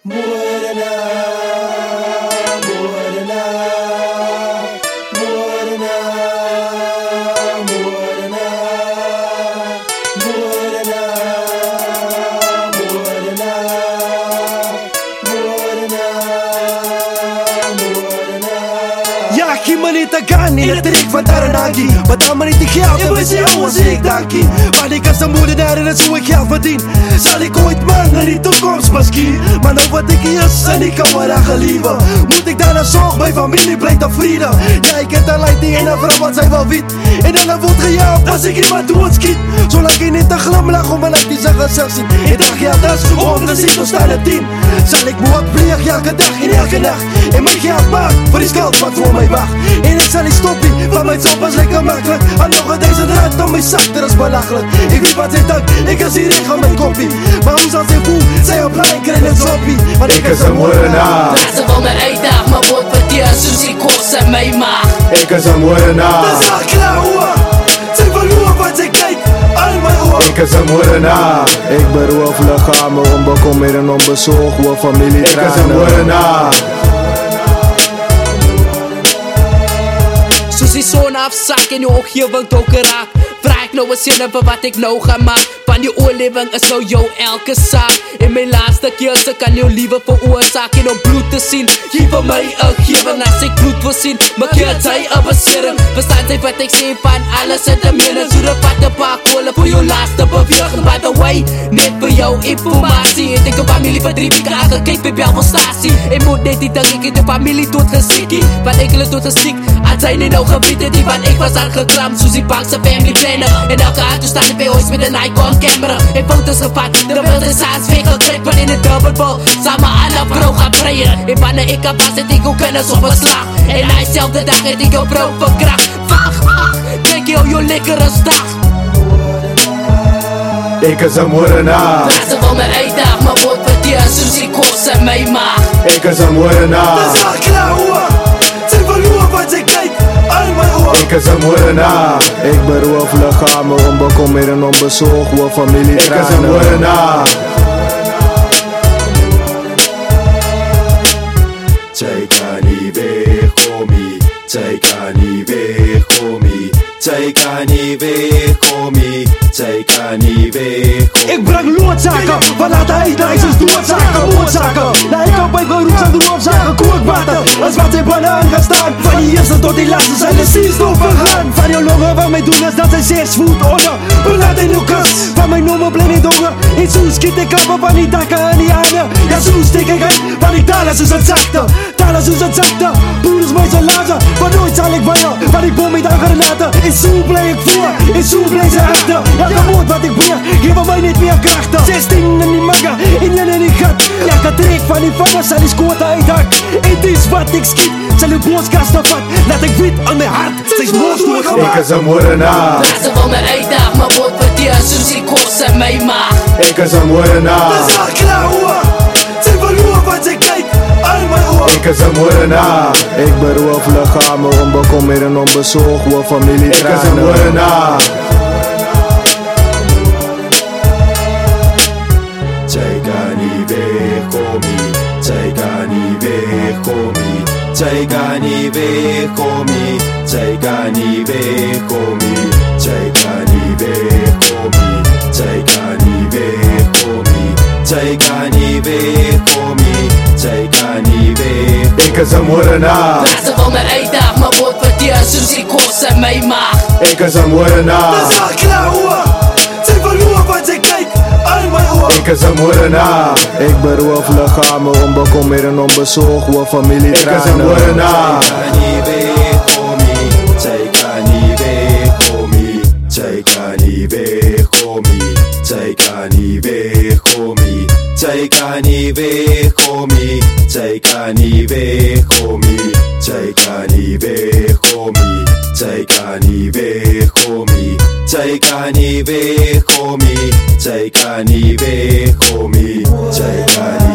Morena, morena, morena, morena, morena, morena, morena, morena. Jaki manita gani na trik van Taranaki. Wat dan maar niet die geld, en we zijn jongens ik dankie. Maar ik kan zijn moeder daar en dat zo ik geld verdien. Zal ik ooit man naar die toekomst misschien. Maar nou wat ik hier is en ik kan maar aan geliefden. Moet ik daarna zorg, mijn familie blijft op vrede. Ja ik heb een leid die ene vrouw want zij wel wit. En dan wordt gejaagd als ik iemand doodschiet. Zolang ik niet te glimlach om mijn lijf die zijn gezicht ziet. Ik dacht ja dat is om de ziet ons staan het 10. Zal ik me wat pleeg elke dag en elke nacht. En mijn geld maakt voor die schuld wat voor mij wacht. En ik zal niet stoppen, van mijn job was lekker makkelijk. En nog een deze draad om mijn zak, dat is belachelijk. Ik weet wat zij denkt, ik is hier echt aan mijn kopie. Maar hoe zal zij voelen, zij op lijken in het zoppie. Want ik is een moordenaar. Ze wil me uitdaag, maar wordt verteer soos die kos in my maag. Ik is een moordenaar. Dat is al klaar hoor. Zij verloor wat zij kijkt, al mijn oor. Ik is een moordenaar. Ik beroof lichamen, onbekommerd en onbezorgd. Hoe familie tranen. Ik is een moordenaar. Soos die son afsak en die omgeving donker raak. Vraag ek nou eens zin vir wat ek nou gaan maak. Van die oorlewing is nou jou elke saak. En my laaste keuse kan jou liewe veroorzaak. En om bloed te sien, geef vir my een gewing. As ek bloed wil sien, my keert sy een besering. Verstaan sy wat ek sê van alles in die mening. So dat vat een paar kolen vir jou laaste beweging. By the way, net vir jou informatie. Het ek jou familie vir 3 weke aangekyk by Belfast-stasie. En moet net die ding, ek het jou familie doodgesiekie. Want ek hulle doodgesiek, aan sy nie nou gebied het die. Want ek was aangeklamp, soos die bankse family planner. En elke hand toe staan die bij ons met een Nikon camera. En foto's gevat, terwijl de saas weggekryp. Want in het dubbelbal, samen aan een vrouw gaan breien. En wanneer ik was, het ik ook kennis op een slag. En hij zelfde dag het ik jou vrouw verkracht. Wacht, wacht, denk jou jou lekkere stag. Ik is een moordenaar. Ze wil me uitdaag, maar wordt verteer soos die kos in my maag. Ik is een moordenaar. Dat is al klaar hoor. Zij verloor wat zij kijkt, al mijn oor. Ik is een moordenaar. Ik beroof lichamen, onbekommerd en onbezorgd. Hoe familie tranen. Ik is een moordenaar. Zij kan niet wegkomen, zij kan niet wegkomen, zij kan niet wegkomen, zij kan niet wegkomen. Ik breng loodzaken, van laat uit, hij is doodzaken, moordzaken. Nou ik kan bij beroeps en droomzaken, kookwater. Als wat zij banaan gaan staan, van die eerste tot die laatste zijn de ziens overgaan. Van jouw longen, wat mij doen is dat zij 6 voet onder. Belaat in uw kust, van mijn noemen blind in dongen. En zo schiet ik af van die dakken en die handen. Ja zo steek ik uit, van die talen zoals het zachte. Talen zoals het zachte, broeders mij zijn lazen. Van nooit zal ik bangen, van die bom met aan granaten. En zo blij ik voor, en zo blij ze achter. Elke woord wat ik breer, geef mij niet meer krachten. 16 in die magga, in je in die gat. Elke trek van die vanger zal die skoot uithak. Het is wat ik schiet, zal uw boodskasten vat. Laat ik wit aan mijn hart, steeds moord doorgemaakt. Ik is een moordenaar. Ze wil me uitdaag, maar wordt verteer soos die kos in my maag. Ik is een moordenaar. Dat is al klaar hoor. Zij verloor wat zij kijkt, al mijn oor. Ik is een moordenaar. Ik beroof lichamen, onbekommerd en onbezorgd. Hoe familie tranen. Ik is een moordenaar. Zij kan niet wegkomen, zij kan niet wegkomen, zij kan niet wegkomen, zij kan niet wegkomen, zij kan niet wegkomen, zij kan niet wegkomen, zij kan niet wegkomen, zij kan niet wegkomen. Ik is een moordenaar. Ze wil me uitdaag, maar wordt verteer soos die kos in my maag. Ik is een moordenaar. Dat is al klaar hoor. Zij verloor wat zij kijkt, al mijn oor. Ik is een moordenaar. Ik beroof lichamen, onbekommerd en onbezorgd. Hoe familie tranen. Ik is een moordenaar. Zij kan niet wegkomen, zij kan niet wegkomen, zij kan niet wegkomen, zij kan niet wegkomen, zij kan niet wegkomen, zij kan niet wegkomen, zij kan niet wegkomen, zij kan niet wegkomen, zij kan niet wegkomen, zij kan niet wegkomen, zij kan